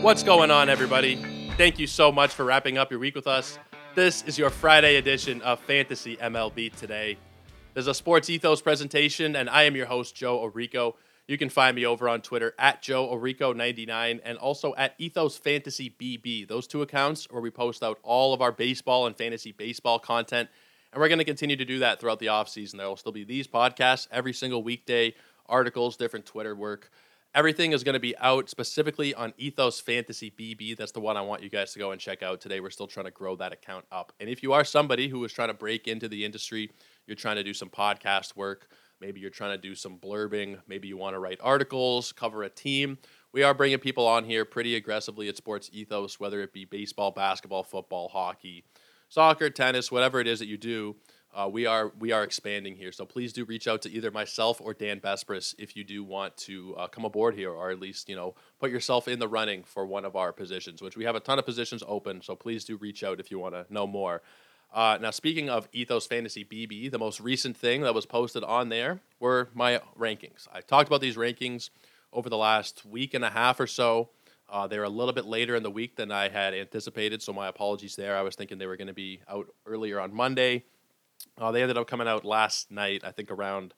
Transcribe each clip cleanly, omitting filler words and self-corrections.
What's going on, everybody? Thank you so much for wrapping up your week with us. This is your Friday edition of Fantasy MLB Today. There's a Sports Ethos presentation, and I am your host, Joe Orico. You can find me over on Twitter at Joe Orico99 and also at Ethos Fantasy BB. Those two accounts where we post out all of our baseball and fantasy baseball content, and we're going to continue to do that throughout the offseason. There will still be these podcasts every single weekday, articles, different Twitter work. Everything is going to be out specifically on Ethos Fantasy BB. That's the one I want you guys to go and check out today. We're still trying to grow that account up. And if you are somebody who is trying to break into the industry, you're trying to do some podcast work, maybe you're trying to do some blurbing, maybe you want to write articles, cover a team, we are bringing people on here pretty aggressively at Sports Ethos, whether it be baseball, basketball, football, hockey, soccer, tennis, whatever it is that you do. We are expanding here, so please do reach out to either myself or Dan Bespris if you do want to come aboard here, or at least put yourself in the running for one of our positions, which we have a ton of positions open. So please do reach out if you want to know more. Now, speaking of Ethos Fantasy BB, the most recent thing that was posted on there were my rankings. I talked about these rankings over the last week and a half or so. They're a little bit later in the week than I had anticipated, so my apologies there. I was thinking they were going to be out earlier on Monday. They ended up coming out last night, I think around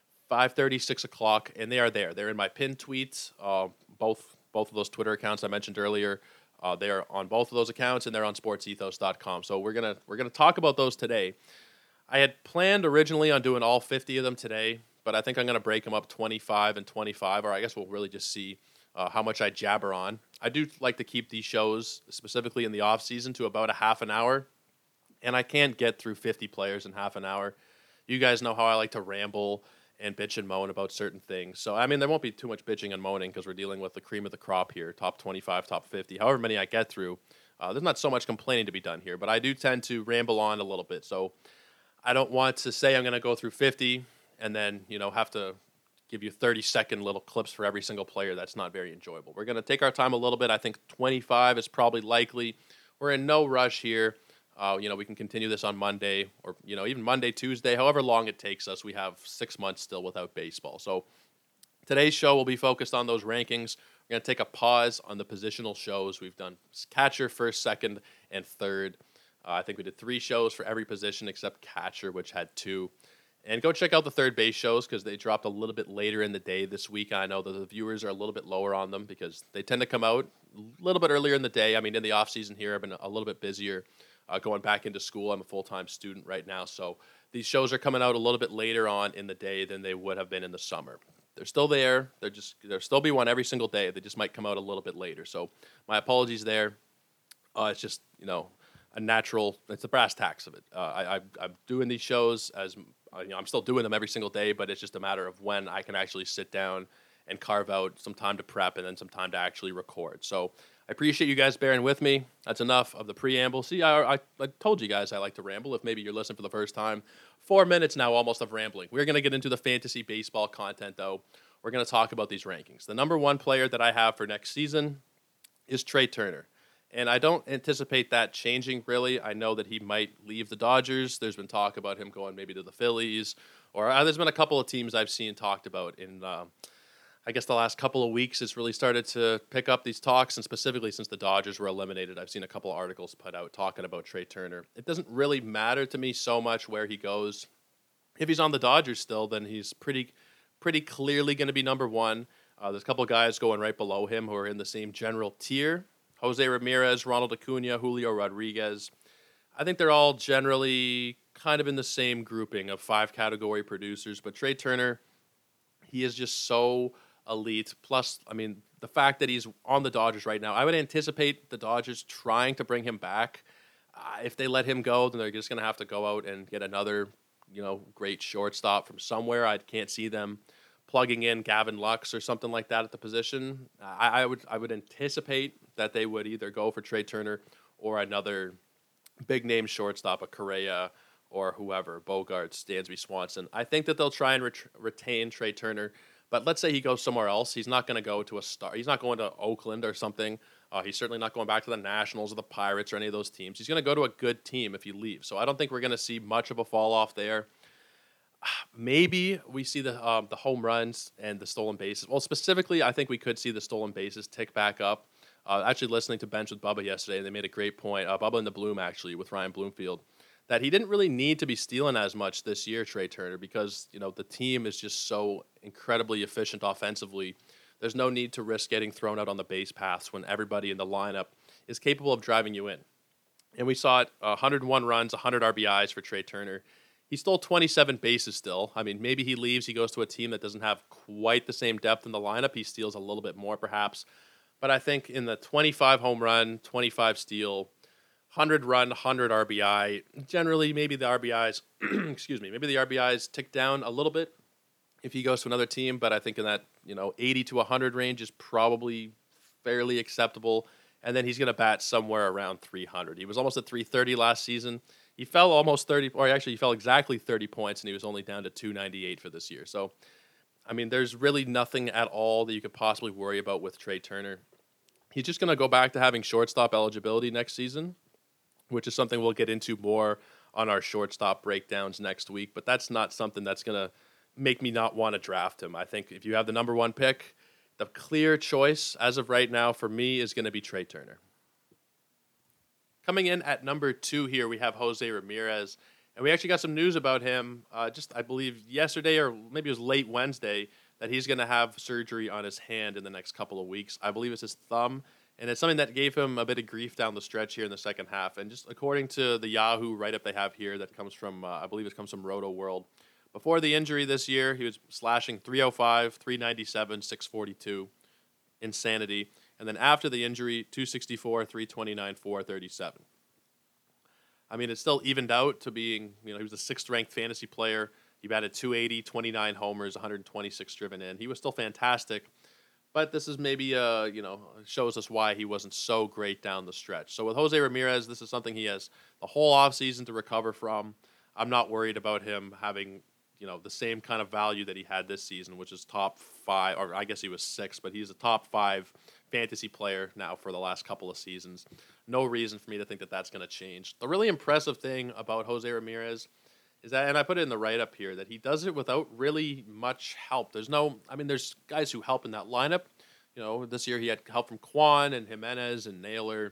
5:30, 6 o'clock, and they are there. They're in my pinned tweets, both of those Twitter accounts I mentioned earlier. They're on both of those accounts, and they're on sportsethos.com. So we're gonna talk about those today. I had planned originally on doing all 50 of them today, but I think I'm going to break them up 25 and 25, or I guess we'll really just see how much I jabber on. I do like to keep these shows, specifically in the off season, to about a half an hour. And I can't get through 50 players in half an hour. You guys know how I like to ramble and bitch and moan about certain things. So, I mean, there won't be too much bitching and moaning because we're dealing with the cream of the crop here, top 25, top 50, however many I get through. There's not so much complaining to be done here, but I do tend to ramble on a little bit. So I don't want to say I'm going to go through 50 and then, have to give you 30-second little clips for every single player. That's not very enjoyable. We're going to take our time a little bit. I think 25 is probably likely. We're in no rush here. We can continue this on Monday or, even Monday, Tuesday, however long it takes us. We have 6 months still without baseball. So today's show will be focused on those rankings. We're going to take a pause on the positional shows. We've done catcher, first, second, and third. I think we did 3 shows for every position except catcher, which had 2. And go check out the third base shows because they dropped a little bit later in the day this week. I know that the viewers are a little bit lower on them because they tend to come out a little bit earlier in the day. I mean, in the off season here, I've been a little bit busier. Going back into school. I'm a full-time student right now, so these shows are coming out a little bit later on in the day than they would have been in the summer. They're still there. There'll still be one every single day. They just might come out a little bit later. So my apologies there. It's just, a natural, it's the brass tacks of it. I'm doing these shows as, I'm still doing them every single day, but it's just a matter of when I can actually sit down and carve out some time to prep and then some time to actually record. So I appreciate you guys bearing with me. That's enough of the preamble. See, I told you guys I like to ramble. If maybe you're listening for the first time, 4 minutes now almost of rambling. We're going to get into the fantasy baseball content, though. We're going to talk about these rankings. The number 1 player that I have for next season is Trey Turner. And I don't anticipate that changing, really. I know that he might leave the Dodgers. There's been talk about him going maybe to the Phillies. Or there's been a couple of teams I've seen talked about in I guess the last couple of weeks it's really started to pick up these talks, and specifically since the Dodgers were eliminated, I've seen a couple of articles put out talking about Trey Turner. It doesn't really matter to me so much where he goes. If he's on the Dodgers still, then he's pretty clearly going to be number 1. There's a couple of guys going right below him who are in the same general tier. Jose Ramirez, Ronald Acuna, Julio Rodriguez. I think they're all generally kind of in the same grouping of 5 category producers, but Trey Turner, he is just so elite. Plus, I mean, the fact that he's on the Dodgers right now, I would anticipate the Dodgers trying to bring him back. If they let him go, then they're just going to have to go out and get another, great shortstop from somewhere. I can't see them plugging in Gavin Lux or something like that at the position. I would anticipate that they would either go for Trey Turner or another big name shortstop, a Correa or whoever, Bogarts, Dansby Swanson. I think that they'll try and retain Trey Turner. But let's say he goes somewhere else. He's not going to go to a star. He's not going to Oakland or something. He's certainly not going back to the Nationals or the Pirates or any of those teams. He's going to go to a good team if he leaves. So I don't think we're going to see much of a fall off there. Maybe we see the home runs and the stolen bases. Well, specifically, I think we could see the stolen bases tick back up. Actually, listening to Bench with Bubba yesterday, and they made a great point. Bubba and the Bloom, actually, with Ryan Bloomfield, that he didn't really need to be stealing as much this year, Trey Turner, because the team is just so incredibly efficient offensively. There's no need to risk getting thrown out on the base paths when everybody in the lineup is capable of driving you in. And we saw it: 101 runs, 100 RBIs for Trey Turner. He stole 27 bases still. I mean, maybe he leaves, he goes to a team that doesn't have quite the same depth in the lineup. He steals a little bit more, perhaps. But I think in the 25 home run, 25 steal, 100 run, 100 RBI, generally maybe the RBIs, maybe the RBIs tick down a little bit if he goes to another team. But I think in that 80 to 100 range is probably fairly acceptable. And then he's going to bat somewhere around 300. He was almost at 330 last season. He fell almost 30, or actually he fell exactly 30 points, and he was only down to 298 for this year. So, I mean, there's really nothing at all that you could possibly worry about with Trey Turner. He's just going to go back to having shortstop eligibility next season, which is something we'll get into more on our shortstop breakdowns next week. But that's not something that's going to make me not want to draft him. I think if you have the number one pick, the clear choice as of right now for me is going to be Trey Turner. Coming in at number 2 here, we have Jose Ramirez. And we actually got some news about him I believe, yesterday or maybe it was late Wednesday, that he's going to have surgery on his hand in the next couple of weeks. I believe it's his thumb. And it's something that gave him a bit of grief down the stretch here in the second half. And just according to the Yahoo write-up they have here that comes from, I believe it comes from Roto World, before the injury this year, he was slashing 305, 397, 642. Insanity. And then after the injury, 264, 329, 437. I mean, it's still evened out to being, he was the 6th-ranked fantasy player. He batted 280, 29 homers, 126 driven in. He was still fantastic. But this is maybe, shows us why he wasn't so great down the stretch. So with Jose Ramirez, this is something he has the whole offseason to recover from. I'm not worried about him having, the same kind of value that he had this season, which is top 5, or I guess he was 6, but he's a top 5 fantasy player now for the last couple of seasons. No reason for me to think that that's going to change. The really impressive thing about Jose Ramirez is that, and I put it in the write-up here, that he does it without really much help. There's guys who help in that lineup. This year he had help from Kwan and Jimenez and Naylor,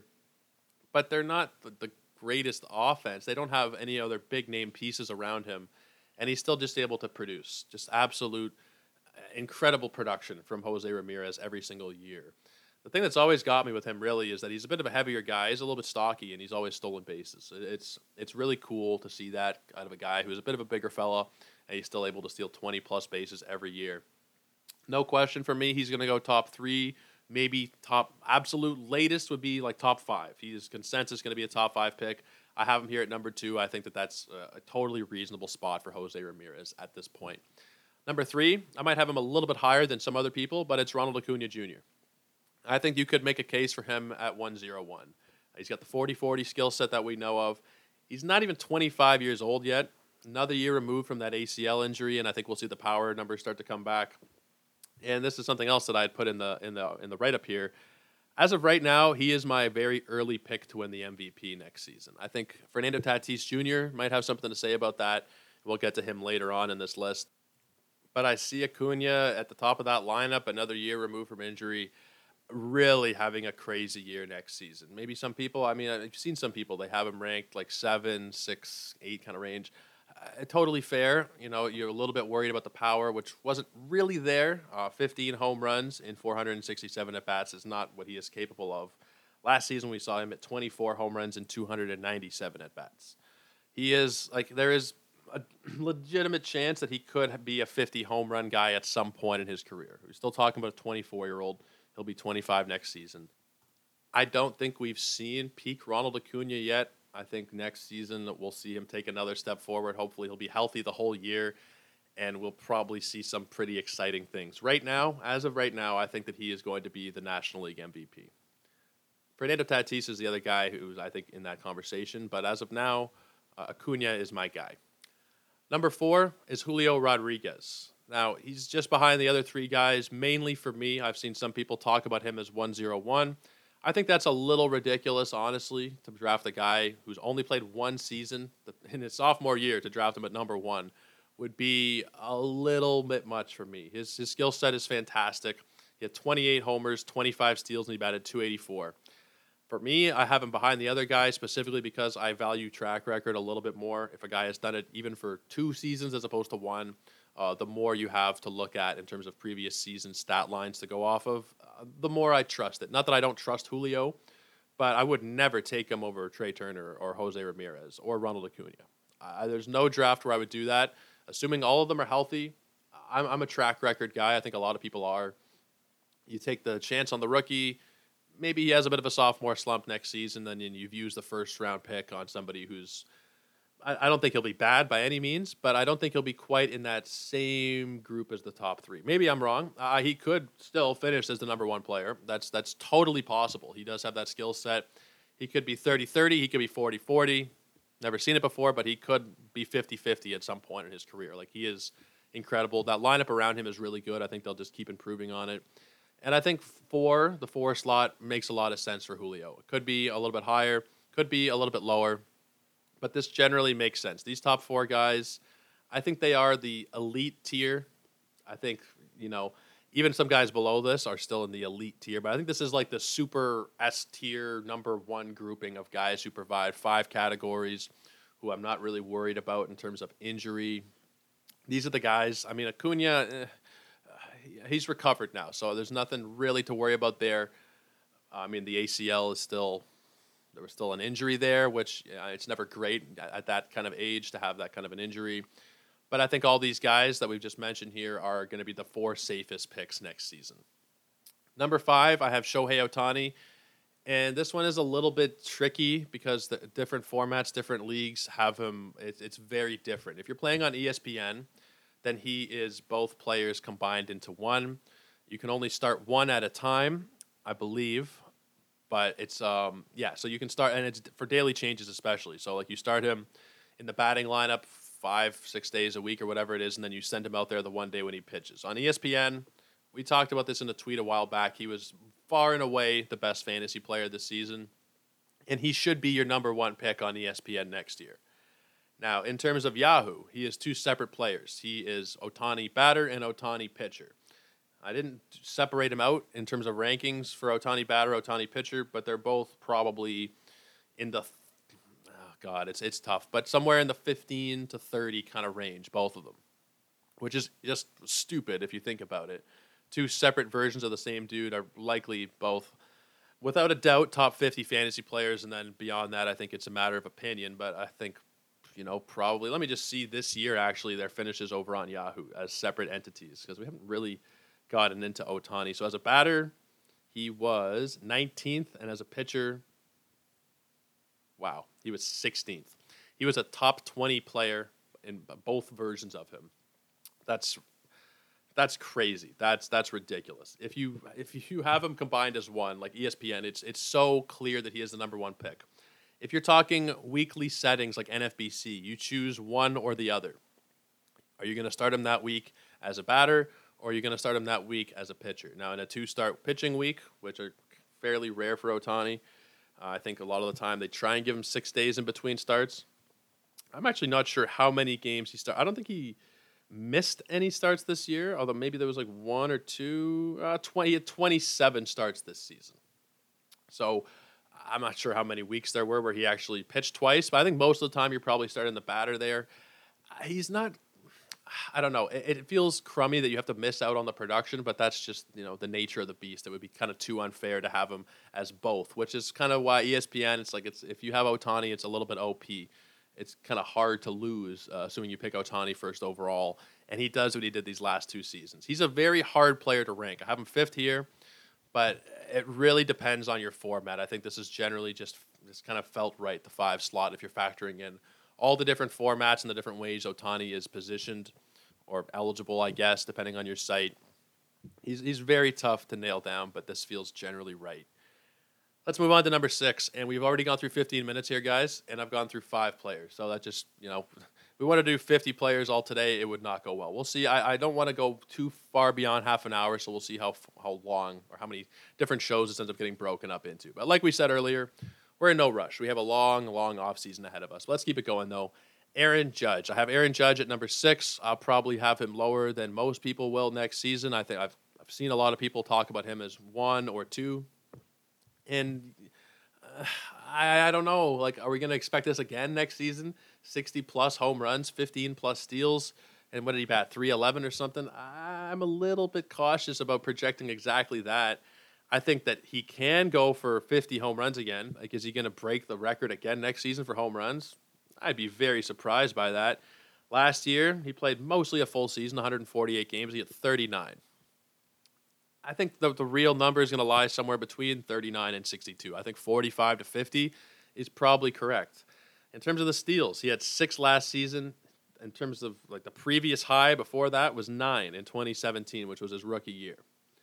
but they're not the greatest offense. They don't have any other big-name pieces around him, and he's still just able to produce. Just absolute incredible production from Jose Ramirez every single year. The thing that's always got me with him really is that he's a bit of a heavier guy. He's a little bit stocky, and he's always stolen bases. It's really cool to see that out of a guy who's a bit of a bigger fella, and he's still able to steal 20-plus bases every year. No question for me, he's going to go top 3, maybe top absolute latest would be like top 5. He's consensus going to be a top 5 pick. I have him here at number 2. I think that's a totally reasonable spot for Jose Ramirez at this point. Number 3, I might have him a little bit higher than some other people, but it's Ronald Acuna Jr. I think you could make a case for him at 101. He's got the 40-40 skill set that we know of. He's not even 25 years old yet. Another year removed from that ACL injury, and I think we'll see the power numbers start to come back. And this is something else that I had put in the write-up here. As of right now, he is my very early pick to win the MVP next season. I think Fernando Tatis Jr. might have something to say about that. We'll get to him later on in this list. But I see Acuna at the top of that lineup, another year removed from injury, really having a crazy year next season. Maybe some people, I've seen some people, they have him ranked like 7, 6, 8 kind of range. Totally fair. You're a little bit worried about the power, which wasn't really there. 15 home runs in 467 at-bats is not what he is capable of. Last season, we saw him at 24 home runs and 297 at-bats. There is a legitimate chance that he could be a 50 home run guy at some point in his career. We're still talking about a 24-year-old. He'll be 25 next season. I don't think we've seen peak Ronald Acuna yet. I think next season we'll see him take another step forward. Hopefully he'll be healthy the whole year, and we'll probably see some pretty exciting things. As of right now, I think that he is going to be the National League MVP. Fernando Tatis is the other guy who's, I think, in that conversation, but as of now, Acuna is my guy. Number 4 is Julio Rodriguez. Now, he's just behind the other 3 guys, mainly for me. I've seen some people talk about him as 101. I think that's a little ridiculous, honestly, to draft a guy who's only played 1 season in his sophomore year. To draft him at number 1 would be a little bit much for me. His skill set is fantastic. He had 28 homers, 25 steals, and he batted .284. For me, I have him behind the other guys specifically because I value track record a little bit more. If a guy has done it even for 2 seasons as opposed to 1, the more you have to look at in terms of previous season stat lines to go off of, the more I trust it. Not that I don't trust Julio, but I would never take him over Trey Turner or Jose Ramirez or Ronald Acuna. There's no draft where I would do that. Assuming all of them are healthy, I'm a track record guy. I think a lot of people are. You take the chance on the rookie. Maybe he has a bit of a sophomore slump next season, then you've used the first-round pick on somebody who's I don't think he'll be bad by any means, but I don't think he'll be quite in that same group as the top 3. Maybe I'm wrong. He could still finish as the number 1 player. That's totally possible. He does have that skill set. He could be 30-30. He could be 40-40. Never seen it before, but he could be 50-50 at some point in his career. Like, he is incredible. That lineup around him is really good. I think they'll just keep improving on it. And I think the 4 slot makes a lot of sense for Julio. It could be a little bit higher, could be a little bit lower, but this generally makes sense. These top 4 guys, I think they are the elite tier. I think, even some guys below this are still in the elite tier, but I think this is like the super S tier number 1 grouping of guys who provide 5 categories who I'm not really worried about in terms of injury. These are the guys. I mean, Acuna, he's recovered now, so there's nothing really to worry about there. I mean, the ACL is there was still an injury there, which it's never great at that kind of age to have that kind of an injury. But I think all these guys that we've just mentioned here are going to be the 4 safest picks next season. Number 5, I have Shohei Ohtani. And this one is a little bit tricky because the different formats, different leagues have him. It's very different. If you're playing on ESPN, then he is both players combined into one. You can only start one at a time, I believe. But it's, so you can start, and it's for daily changes especially. So, like, you start him in the batting lineup 5-6 days a week or whatever it is, and then you send him out there the one day when he pitches. On ESPN, we talked about this in a tweet a while back. He was far and away the best fantasy player this season, and he should be your number 1 pick on ESPN next year. Now, in terms of Yahoo, he is 2 separate players. He is Ohtani batter and Ohtani pitcher. I didn't separate him out in terms of rankings for Ohtani batter, Ohtani pitcher, but they're both probably in the it's tough, but somewhere in the 15 to 30 kind of range, both of them, which is just stupid if you think about it. 2 separate versions of the same dude are likely both, without a doubt, top 50 fantasy players, and then beyond that, I think it's a matter of opinion, but I think, probably, let me just see this year, actually, their finishes over on Yahoo as separate entities, because we haven't really gotten into Ohtani. So as a batter, he was 19th, and as a pitcher, wow, he was 16th. He was a top 20 player in both versions of him. That's crazy. That's ridiculous. If you have him combined as one, like ESPN, it's so clear that he is the number 1 pick. If you're talking weekly settings like NFBC, you choose one or the other. Are you going to start him that week as a batter, or are you going to start him that week as a pitcher? Now, in a 2-start pitching week, which are fairly rare for Ohtani, I think a lot of the time they try and give him 6 days in between starts. I'm actually not sure how many games he started. I don't think he missed any starts this year, although maybe there was like 1 or 2. 27 starts this season. So I'm not sure how many weeks there were where he actually pitched twice, but I think most of the time you're probably starting the batter there. He's not, I don't know. It feels crummy that you have to miss out on the production, but that's just, the nature of the beast. It would be kind of too unfair to have him as both, which is kind of why ESPN, if you have Ohtani, it's a little bit OP. It's kind of hard to lose, assuming you pick Ohtani first overall, and he does what he did these last 2 seasons. He's a very hard player to rank. I have him 5th here, but it really depends on your format. I think this is generally just kind of felt right, the 5 slot, if you're factoring in all the different formats and the different ways Ohtani is positioned or eligible, I guess, depending on your site. He's very tough to nail down, but this feels generally right. Let's move on to number 6, and we've already gone through 15 minutes here, guys, and I've gone through 5 players. So that just, we want to do 50 players all today, it would not go well. We'll see. I don't want to go too far beyond half an hour, so we'll see how long or how many different shows this ends up getting broken up into. But like we said earlier, we're in no rush. We have a long, long offseason ahead of us. Let's keep it going, though. Aaron Judge. I have Aaron Judge at number 6. I'll probably have him lower than most people will next season. I think I've seen a lot of people talk about him as 1 or 2. And I don't know. Like, are we going to expect this again next season? 60-plus home runs, 15-plus steals, and what did he bat, 311 or something? I'm a little bit cautious about projecting exactly that. I think that he can go for 50 home runs again. Like, is he going to break the record again next season for home runs? I'd be very surprised by that. Last year, he played mostly a full season, 148 games. He had 39. I think the real number is going to lie somewhere between 39 and 62. I think 45 to 50 is probably correct. In terms of the steals, he had 6 last season. In terms of like the previous high before that was 9 in 2017, which was his rookie year.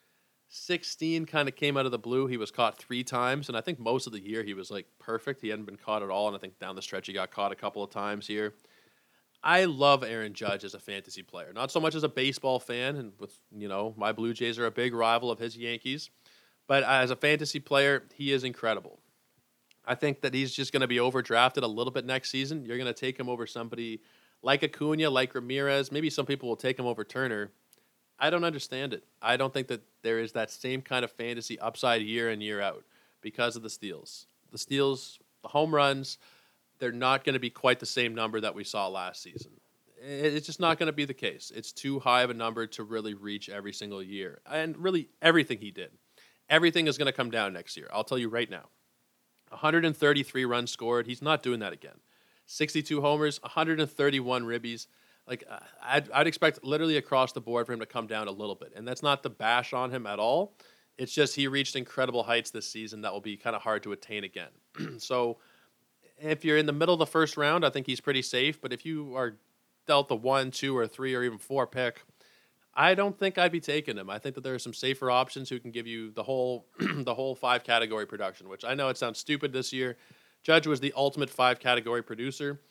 16 kind of came out of the blue. He was caught 3 times, and I think most of the year he was like perfect. He hadn't been caught at all, and I think down the stretch he got caught a couple of times here. I love Aaron Judge as a fantasy player, not so much as a baseball fan, and with my Blue Jays are a big rival of his Yankees, but as a fantasy player, he is incredible. I think that he's just going to be overdrafted a little bit next season. You're going to take him over somebody like Acuna, like Ramirez. Maybe some people will take him over Turner. I don't understand it. I don't think that there is that same kind of fantasy upside year in, year out because of the steals. The steals, the home runs, they're not going to be quite the same number that we saw last season. It's just not going to be the case. It's too high of a number to really reach every single year. And really, everything he did. Everything is going to come down next year. I'll tell you right now. 133 runs scored. He's not doing that again. 62 homers, 131 ribbies. Like, I'd expect literally across the board for him to come down a little bit. And that's not to bash on him at all. It's just he reached incredible heights this season that will be kind of hard to attain again. So if you're in the middle of the first round, I think he's pretty safe. But if you are dealt the 1, 2, or 3, or even 4 pick, I don't think I'd be taking him. I think that there are some safer options who can give you the whole the whole 5-category production, which I know it sounds stupid this year. Judge was the ultimate 5-category producer,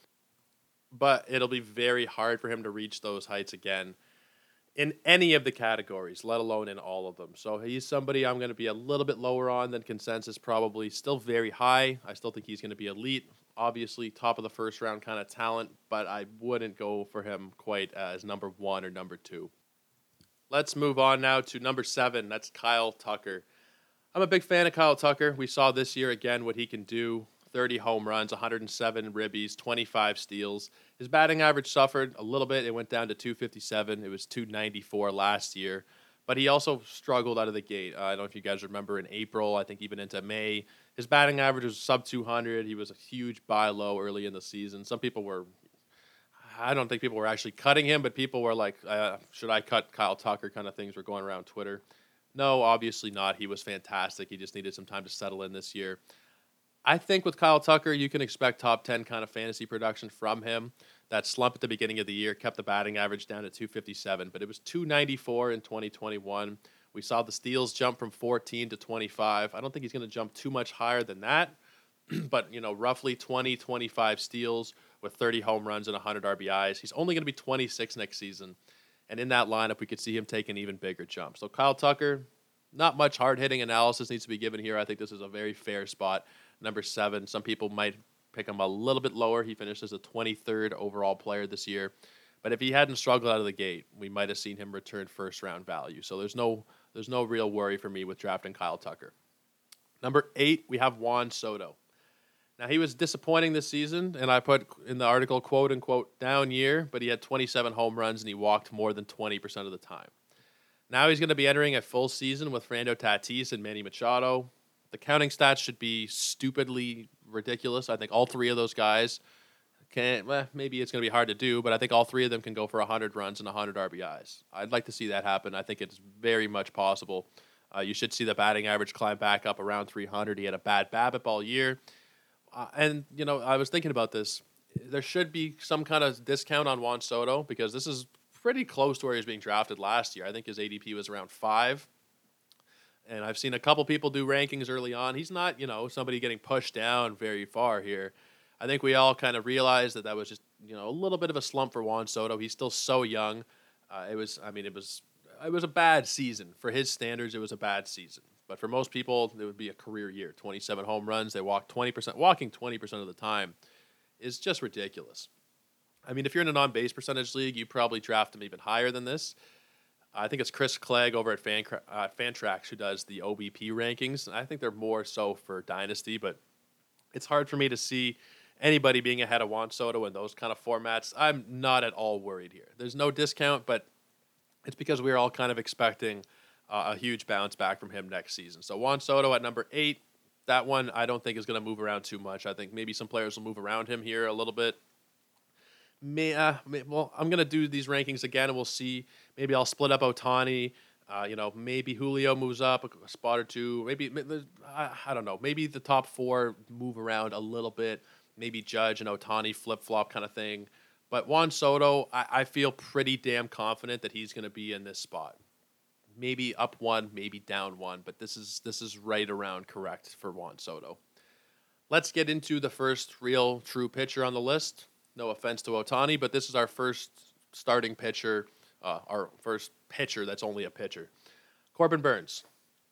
but it'll be very hard for him to reach those heights again in any of the categories, let alone in all of them. So he's somebody I'm going to be a little bit lower on than consensus, probably still very high. I still think he's going to be elite. Obviously, top of the first round kind of talent, but I wouldn't go for him quite as number 1 or number 2. Let's move on now to number 7. That's Kyle Tucker. I'm a big fan of Kyle Tucker. We saw this year again what he can do. 30 home runs, 107 ribbies, 25 steals. His batting average suffered a little bit. It went down to 257. It was 294 last year. But he also struggled out of the gate. I don't know if you guys remember in April, I think even into May, his batting average was sub 200. He was a huge buy low early in the season. Some people were, I don't think people were actually cutting him, but people were like, should I cut Kyle Tucker kind of things were going around Twitter. No, obviously not. He was fantastic. He just needed some time to settle in this year. I think with Kyle Tucker, you can expect top 10 kind of fantasy production from him. That slump at the beginning of the year kept the batting average down to 257, but it was 294 in 2021. We saw the steals jump from 14 to 25. I don't think he's going to jump too much higher than that, but roughly 20, 25 steals with 30 home runs and 100 RBIs. He's only going to be 26 next season, and in that lineup, we could see him take an even bigger jump. So Kyle Tucker, not much hard-hitting analysis needs to be given here. I think this is a very fair spot. Number 7, some people might pick him a little bit lower. He finished as the 23rd overall player this year. But if he hadn't struggled out of the gate, we might have seen him return first-round value. So there's no real worry for me with drafting Kyle Tucker. Number 8, we have Juan Soto. Now, he was disappointing this season, and I put in the article, quote-unquote, down year, but he had 27 home runs, and he walked more than 20% of the time. Now he's going to be entering a full season with Fernando Tatis and Manny Machado. The counting stats should be stupidly ridiculous. I think all 3 of those guys maybe it's going to be hard to do, but I think all 3 of them can go for 100 runs and 100 RBIs. I'd like to see that happen. I think it's very much possible. You should see the batting average climb back up around 300. He had a bad BABIP all year. And I was thinking about this. There should be some kind of discount on Juan Soto because this is pretty close to where he was being drafted last year. I think his ADP was around 5. And I've seen a couple people do rankings early on. He's not, somebody getting pushed down very far here. I think we all kind of realized that was just, a little bit of a slump for Juan Soto. He's still so young. It was a bad season. For his standards, it was a bad season. But for most people, it would be a career year. 27 home runs. They walked 20%. Walking 20% of the time is just ridiculous. I mean, if you're in a non-base percentage league, you probably draft him even higher than this. I think it's Chris Clegg over at Fantrax who does the OBP rankings. I think they're more so for Dynasty, but it's hard for me to see anybody being ahead of Juan Soto in those kind of formats. I'm not at all worried here. There's no discount, but it's because we were all kind of expecting a huge bounce back from him next season. So Juan Soto at number 8, that one I don't think is going to move around too much. I think maybe some players will move around him here a little bit. Well, I'm going to do these rankings again, and we'll see. Maybe I'll split up Ohtani. Maybe Julio moves up a spot or two. Maybe I don't know. Maybe the top 4 move around a little bit. Maybe Judge and Ohtani flip-flop kind of thing. But Juan Soto, I feel pretty damn confident that he's going to be in this spot. Maybe up 1, maybe down 1, but this is right around correct for Juan Soto. Let's get into the first real true pitcher on the list. No offense to Ohtani, but this is our first starting pitcher, our first pitcher that's only a pitcher. Corbin Burnes.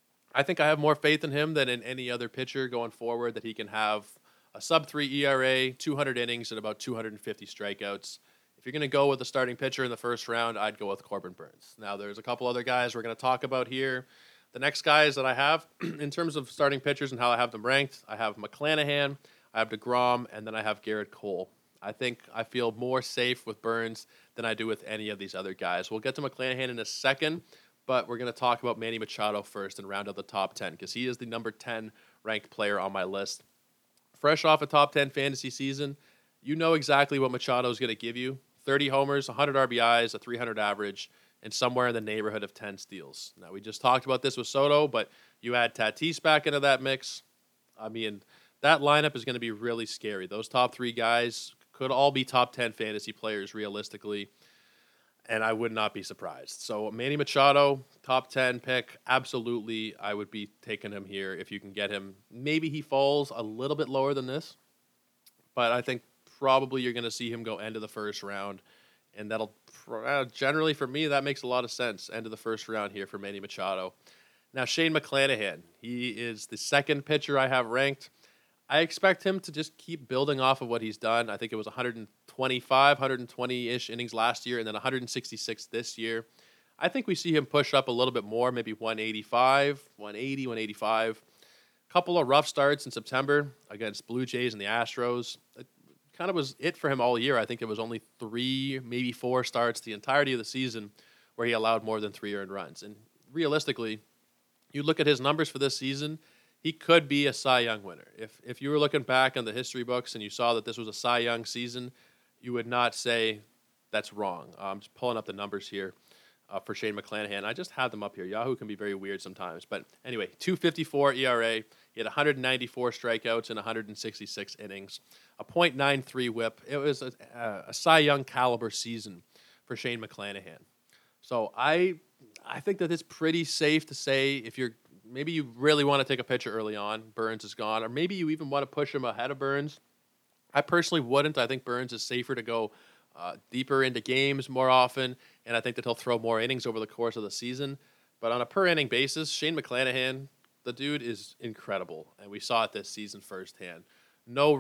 I think I have more faith in him than in any other pitcher going forward, that he can have a sub-3 ERA, 200 innings, and about 250 strikeouts. If you're going to go with a starting pitcher in the first round, I'd go with Corbin Burnes. Now, there's a couple other guys we're going to talk about here. The next guys that I have, in terms of starting pitchers and how I have them ranked, I have McClanahan, I have DeGrom, and then I have Garrett Cole. I think I feel more safe with Burnes than I do with any of these other guys. We'll get to McClanahan in a second, but we're going to talk about Manny Machado first and round out the top 10 because he is the number 10 ranked player on my list. Fresh off a top 10 fantasy season, you know exactly what Machado is going to give you. 30 homers, 100 RBIs, a 300 average, and somewhere in the neighborhood of 10 steals. Now, we just talked about this with Soto, but you add Tatis back into that mix. I mean, that lineup is going to be really scary. Those top 3 guys could all be top 10 fantasy players realistically, and I would not be surprised. So Manny Machado, top 10 pick, absolutely. I would be taking him here if you can get him. Maybe he falls a little bit lower than this, but I think probably you're going to see him go end of the first round, and that'll generally for me that makes a lot of sense. End of the first round here for Manny Machado. Now Shane McClanahan, he is the second pitcher I have ranked. I expect him to just keep building off of what he's done. I think it was 125, 120-ish innings last year, and then 166 this year. I think we see him push up a little bit more, maybe 185, 180, 185. Couple of rough starts in September against Blue Jays and the Astros. It kind of was it for him all year. I think it was only 3, maybe 4 starts the entirety of the season where he allowed more than 3 earned runs. And realistically, you look at his numbers for this season, he could be a Cy Young winner. If you were looking back on the history books and you saw that this was a Cy Young season, you would not say that's wrong. I'm just pulling up the numbers here for Shane McClanahan. I just had them up here. Yahoo can be very weird sometimes. But anyway, 2.54 ERA. He had 194 strikeouts in 166 innings, a .93 whip. It was a Cy Young caliber season for Shane McClanahan. So I think that it's pretty safe to say if you're maybe you really want to take a pitcher early on, Burnes is gone, or maybe you even want to push him ahead of Burnes. I personally wouldn't. I think Burnes is safer to go deeper into games more often, and I think that he'll throw more innings over the course of the season. But on a per-inning basis, Shane McClanahan, the dude is incredible, and we saw it this season firsthand. No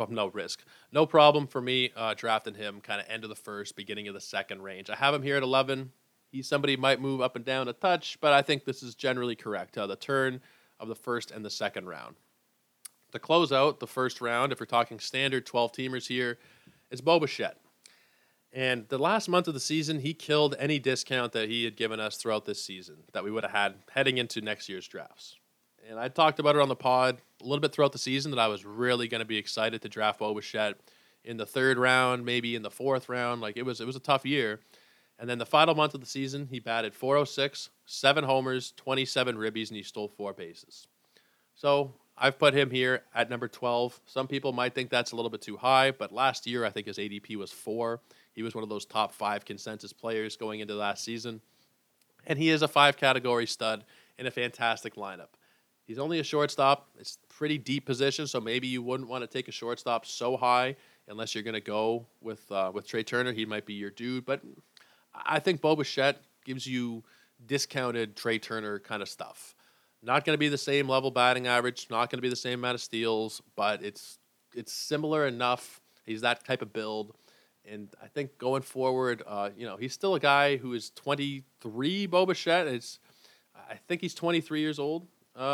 problem for me drafting him kind of end of the first, beginning of the second range. I have him here at 11. He's somebody who might move up and down a touch, but I think this is generally correct. The turn of the first and the second round. To close out the first round, if we're talking standard 12-teamers here, is Bo Bichette. And the last month of the season, he killed any discount that he had given us throughout this season that we would have had heading into next year's drafts. And I talked about it on the pod a little bit throughout the season that I was really going to be excited to draft Bo Bichette in the third round, maybe in the fourth round. Like it was a tough year. And then the final month of the season, he batted .406, 7 homers, 27 ribbies, and he stole 4 bases. So I've put him here at number 12. Some people might think that's a little bit too high, but last year I think his ADP was 4. He was one of those top 5 consensus players going into last season. And he is a 5-category stud in a fantastic lineup. He's only a shortstop. It's a pretty deep position, so maybe you wouldn't want to take a shortstop so high unless you're going to go with Trey Turner. He might be your dude, but I think Bo Bichette gives you discounted Trey Turner kind of stuff. Not going to be the same level batting average, not going to be the same amount of steals, but it's similar enough. He's that type of build, And I think going forward, he's still a guy who is 23. Bo Bichette is, I think he's 23 years old.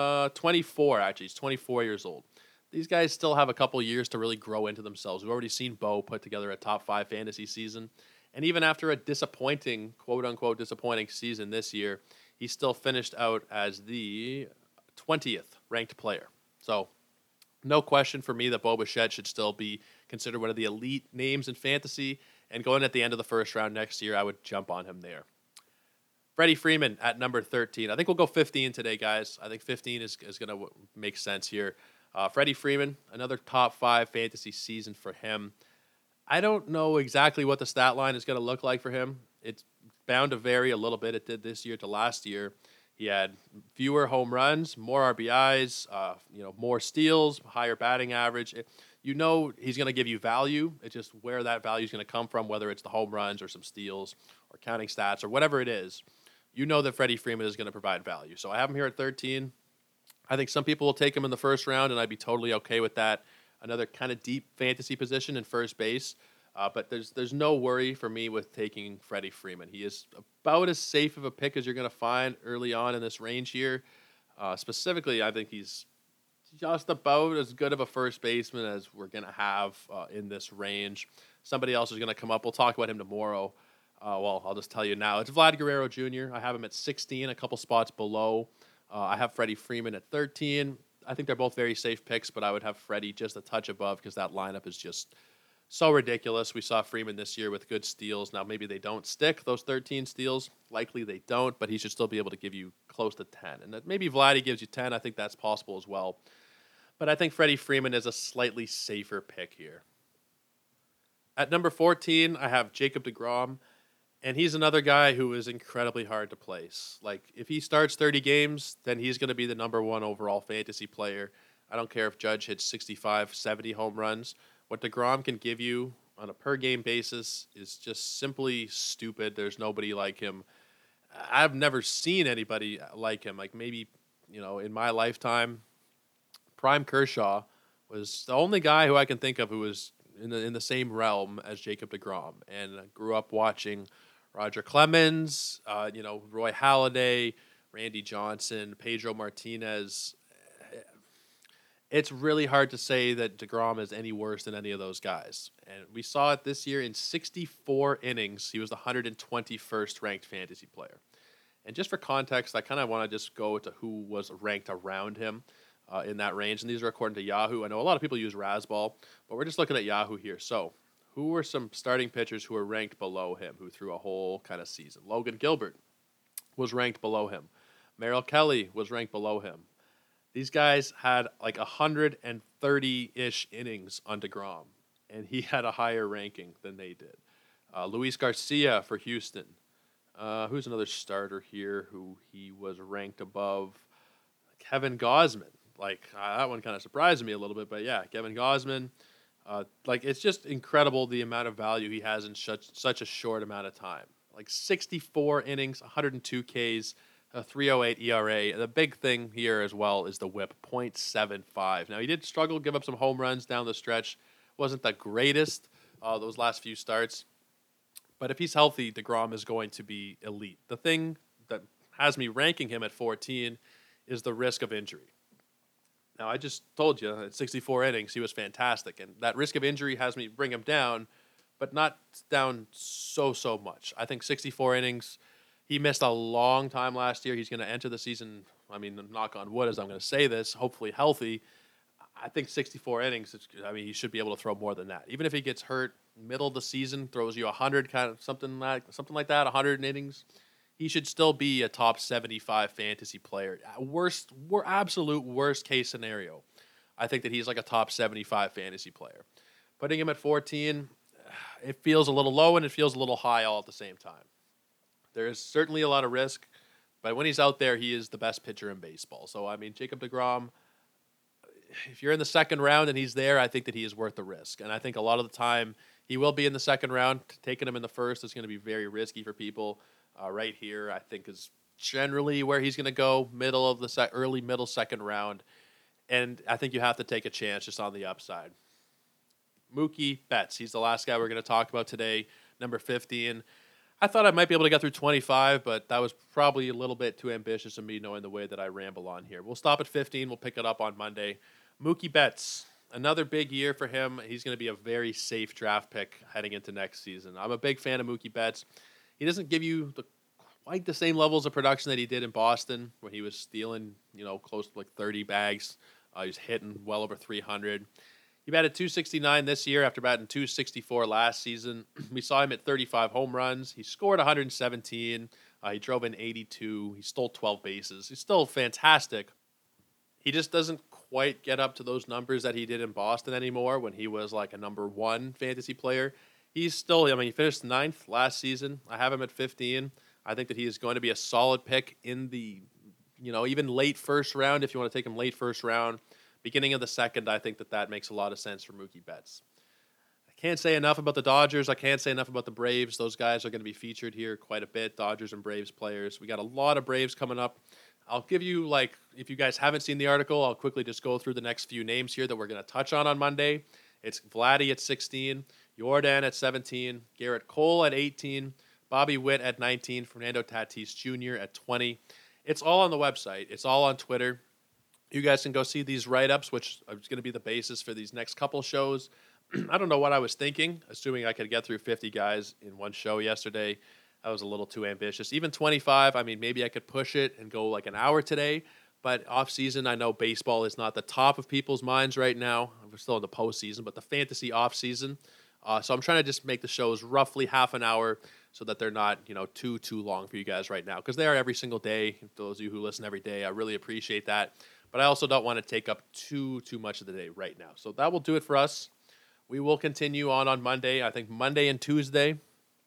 24 actually. He's 24 years old. These guys still have a couple years to really grow into themselves. We've already seen Bo put together a top 5 fantasy season, and even after a disappointing, quote unquote, disappointing season this year, he still finished out as the 20th ranked player. So, no question for me that Bo Bichette should still be considered one of the elite names in fantasy. And going at the end of the first round next year, I would jump on him there. Freddie Freeman at number 13. I think we'll go 15 today, guys. I think 15 is going to make sense here. Freddie Freeman, another top 5 fantasy season for him. I don't know exactly what the stat line is going to look like for him. It's bound to vary a little bit. It did this year to last year. He had fewer home runs, more RBIs, more steals, higher batting average. He's going to give you value. It's just where that value is going to come from, whether it's the home runs or some steals or counting stats or whatever it is. You know that Freddie Freeman is going to provide value. So I have him here at 13. I think some people will take him in the first round, and I'd be totally okay with that. Another kind of deep fantasy position in first base. But there's no worry for me with taking Freddie Freeman. He is about as safe of a pick as you're going to find early on in this range here. Specifically, I think he's just about as good of a first baseman as we're going to have in this range. Somebody else is going to come up. We'll talk about him tomorrow. I'll just tell you now. It's Vlad Guerrero Jr. I have him at 16, a couple spots below. I have Freddie Freeman at 13. I think they're both very safe picks, but I would have Freddie just a touch above because that lineup is just so ridiculous. We saw Freeman this year with good steals. Now, maybe they don't stick, those 13 steals. Likely they don't, but he should still be able to give you close to 10. And maybe Vladdy gives you 10. I think that's possible as well. But I think Freddie Freeman is a slightly safer pick here. At number 14, I have Jacob deGrom. And he's another guy who is incredibly hard to place. Like, if he starts 30 games, then he's going to be the number 1 overall fantasy player. I don't care if Judge hits 65, 70 home runs. What deGrom can give you on a per-game basis is just simply stupid. There's nobody like him. I've never seen anybody like him. Like, maybe, in my lifetime, Prime Kershaw was the only guy who I can think of who was in the same realm as Jacob deGrom. And I grew up watching Roger Clemens, Roy Halladay, Randy Johnson, Pedro Martinez. It's really hard to say that deGrom is any worse than any of those guys. And we saw it this year in 64 innings. He was the 121st ranked fantasy player. And just for context, I kind of want to just go to who was ranked around him in that range. And these are according to Yahoo. I know a lot of people use Razzball, but we're just looking at Yahoo here. So who were some starting pitchers who were ranked below him, who threw a whole kind of season? Logan Gilbert was ranked below him. Merrill Kelly was ranked below him. These guys had like 130-ish innings on deGrom, and he had a higher ranking than they did. Luis Garcia for Houston. Who's another starter here who he was ranked above? Kevin Gausman. That one kind of surprised me a little bit, but yeah, Kevin Gausman. It's just incredible the amount of value he has in such a short amount of time. 64 innings, 102 Ks, a 3.08 ERA. The big thing here as well is the WHIP, 0.75. Now, he did struggle, give up some home runs down the stretch. Wasn't the greatest those last few starts. But if he's healthy, deGrom is going to be elite. The thing that has me ranking him at 14 is the risk of injury. Now, I just told you, at 64 innings, he was fantastic. And that risk of injury has me bring him down, but not down so much. I think 64 innings, he missed a long time last year. He's going to enter the season, knock on wood as I'm going to say this, hopefully healthy. I think 64 innings, he should be able to throw more than that. Even if he gets hurt middle of the season, throws you 100, kind of something like that, 100 innings, he should still be a top 75 fantasy player. Absolute worst case scenario, I think that he's like a top 75 fantasy player. Putting him at 14, it feels a little low and it feels a little high all at the same time. There is certainly a lot of risk, but when he's out there, he is the best pitcher in baseball. So, Jacob deGrom, if you're in the second round and he's there, I think that he is worth the risk. And I think a lot of the time he will be in the second round. Taking him in the first is going to be very risky for people. Right here, I think, is generally where he's going to go, early middle second round. And I think you have to take a chance just on the upside. Mookie Betts. He's the last guy we're going to talk about today, number 50. And I thought I might be able to get through 25, but that was probably a little bit too ambitious of me knowing the way that I ramble on here. We'll stop at 15. We'll pick it up on Monday. Mookie Betts, another big year for him. He's going to be a very safe draft pick heading into next season. I'm a big fan of Mookie Betts. He doesn't give you quite the same levels of production that he did in Boston, where he was stealing, close to like 30 bags. He was hitting well over 300. He batted 269 this year after batting 264 last season. We saw him at 35 home runs. He scored 117. He drove in 82. He stole 12 bases. He's still fantastic. He just doesn't quite get up to those numbers that he did in Boston anymore when he was like a number one fantasy player. He's still, he finished 9th last season. I have him at 15. I think that he is going to be a solid pick in the, even late first round. If you want to take him late first round, beginning of the second, I think that makes a lot of sense for Mookie Betts. I can't say enough about the Dodgers. I can't say enough about the Braves. Those guys are going to be featured here quite a bit, Dodgers and Braves players. We got a lot of Braves coming up. I'll give you, if you guys haven't seen the article, I'll quickly just go through the next few names here that we're going to touch on Monday. It's Vladdy at 16, Jordan at 17, Garrett Cole at 18, Bobby Witt at 19, Fernando Tatis Jr. at 20. It's all on the website. It's all on Twitter. You guys can go see these write-ups, which is going to be the basis for these next couple shows. I don't know what I was thinking, assuming I could get through 50 guys in one show yesterday. That was a little too ambitious. Even 25, maybe I could push it and go like an hour today. But off-season, I know baseball is not the top of people's minds right now. We're still in the postseason, but the fantasy off-season. So I'm trying to just make the shows roughly half an hour so that they're not, too long for you guys right now. Because they are every single day. Those of you who listen every day, I really appreciate that. But I also don't want to take up too much of the day right now. So that will do it for us. We will continue on Monday. I think Monday and Tuesday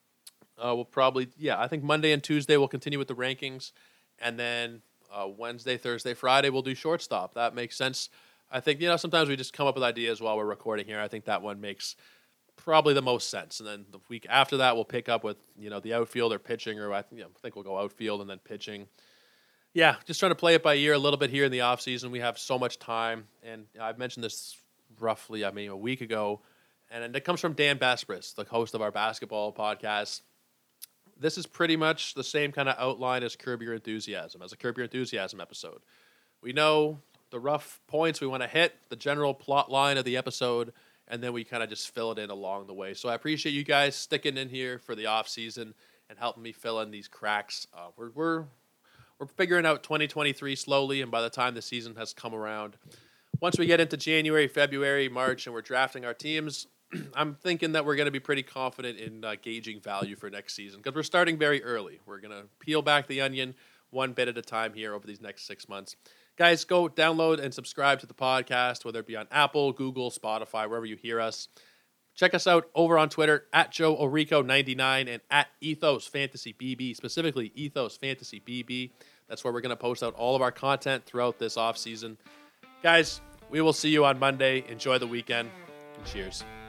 I think Monday and Tuesday we'll continue with the rankings. And then Wednesday, Thursday, Friday we'll do shortstop. That makes sense. I think, sometimes we just come up with ideas while we're recording here. I think that one makes probably the most sense. And then the week after that we'll pick up with, the outfield or pitching, or I think we'll go outfield and then pitching. Yeah, just trying to play it by ear a little bit here in the offseason. We have so much time, and I've mentioned this roughly, a week ago, and it comes from Dan Bespris, the host of our basketball podcast. This is pretty much the same kind of outline as Curb Your Enthusiasm, as a Curb Your Enthusiasm episode. We know the rough points we want to hit, the general plot line of the episode, and then we kind of just fill it in along the way. So I appreciate you guys sticking in here for the offseason and helping me fill in these cracks. We're figuring out 2023 slowly, and by the time the season has come around, once we get into January, February, March, and we're drafting our teams, I'm thinking that we're going to be pretty confident in gauging value for next season because we're starting very early. We're going to peel back the onion one bit at a time here over these next 6 months. Guys, go download and subscribe to the podcast, whether it be on Apple, Google, Spotify, wherever you hear us. Check us out over on Twitter at Joe Orico99 and at Ethos Fantasy BB, specifically Ethos Fantasy BB. That's where we're going to post out all of our content throughout this offseason. Guys, we will see you on Monday. Enjoy the weekend, and cheers.